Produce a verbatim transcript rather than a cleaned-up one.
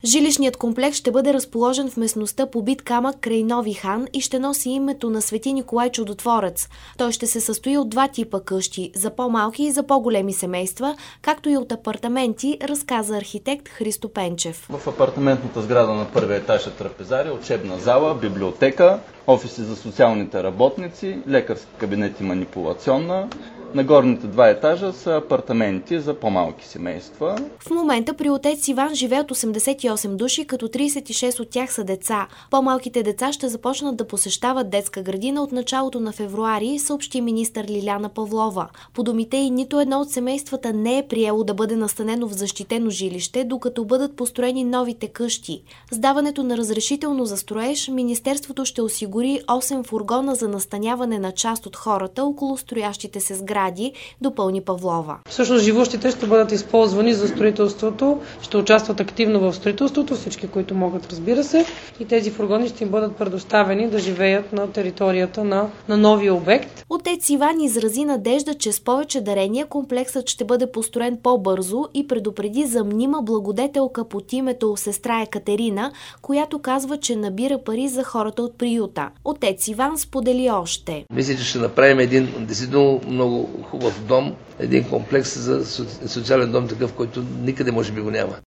Жилищният комплекс ще бъде разположен в местността Побит камък край Нови хан и ще носи името на Свети Николай Чудотворец. Той ще се състои от два типа къщи – за по-малки и за по-големи семейства, както и от апартаменти, разказа архитект Христо Пенчев. В апартаментната сграда на първия етаж е трапезария, учебна зала, библиотека, офиси за социалните работници, лекарски кабинет и манипулационна. На горните два етажа са апартаменти за по-малки семейства. В момента при отец Иван живеят осемдесет и осем души, като тридесет и шест от тях са деца. По-малките деца ще започнат да посещават детска градина от началото на февруари, съобщи министър Лиляна Павлова. По думите й, нито едно от семействата не е приело да бъде настанено в защитено жилище, докато бъдат построени новите къщи. С даването на разрешително за строеж, министерството ще осигури осем фургона за настаняване на част от хората около строящите се сгради, допълни Павлова. Всъщност живущите ще бъдат използвани за строителството, ще участват активно в строителството, всички, които могат, разбира се, и тези фургони ще им бъдат предоставени да живеят на територията на, на новия обект. Отец Иван изрази надежда, че с повече дарения комплексът ще бъде построен по-бързо и предупреди за мнима благодетелка под името сестра Екатерина, която казва, че набира пари за хората от приюта. Отец Иван сподели още. Мисля, че ще направим един действително много хубав дом, един комплекс за социален дом, такъв, който никъде може би го няма.